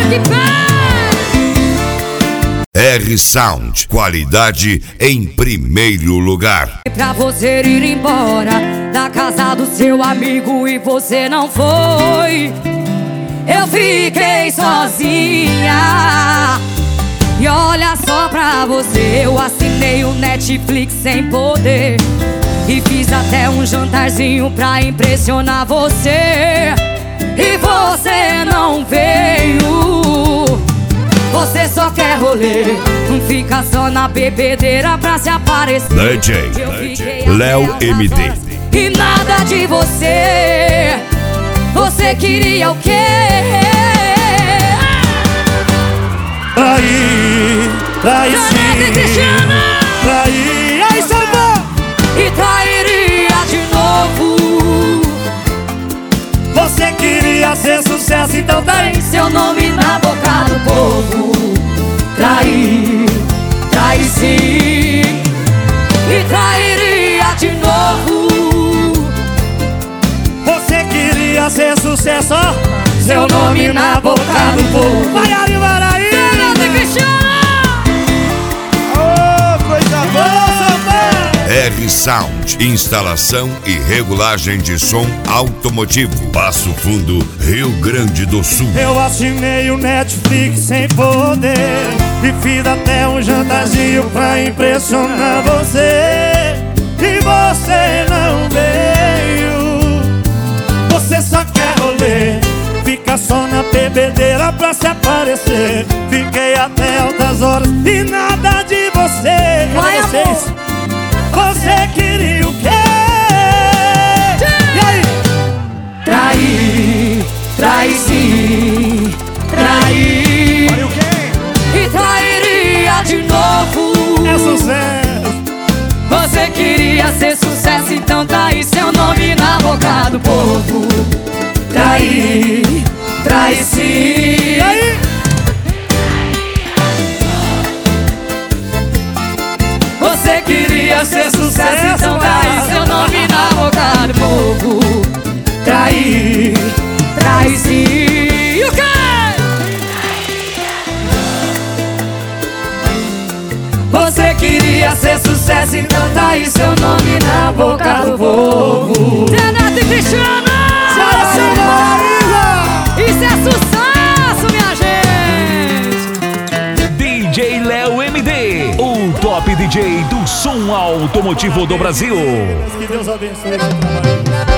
que R-Sound, qualidade em primeiro lugar. Pra você ir embora da casa do seu amigo e você não foi, eu fiquei sozinha. E olha só pra você, eu assinei o Netflix sem poder e fiz até um jantarzinho pra impressionar você. E você não veio. Você só quer rolê, não fica só na bebedeira pra se aparecer. DJ Léo MD. E nada de você. Você queria o quê? Trair sim, trair, aí salvou! E trairia de novo. Você queria ser sucesso, então Tem seu nome na boca do povo. Trair sim. E trairia de novo. Você queria ser sucesso, ó, seu nome na boca do povo. Vai aí, vai aí! R-Sound, instalação e regulagem de som automotivo. Passo Fundo, Rio Grande do Sul. Eu assinei o Netflix sem poder e fiz até um jantarzinho pra impressionar você. E você não veio. Você só quer rolê, fica só na bebedeira pra se aparecer. Fiquei até altas horas e nada de você. Vai, vocês? Você queria o quê? E aí? Trair sim. Trair. Olha o quê? E trairia de novo. É sucesso. Você queria ser sucesso, então tá aí seu nome na boca do povo. Trair sim. E aí? Você queria ser sucesso, então tá aí seu nome na boca do povo. Trair sim. E o quê? Você queria ser sucesso, então tá aí seu nome na boca do povo. Renato e Cristiano! Isso é sucesso, minha gente! DJ Léo MD, o top DJ do som automotivo do Brasil. Que Deus abençoe esse trabalho.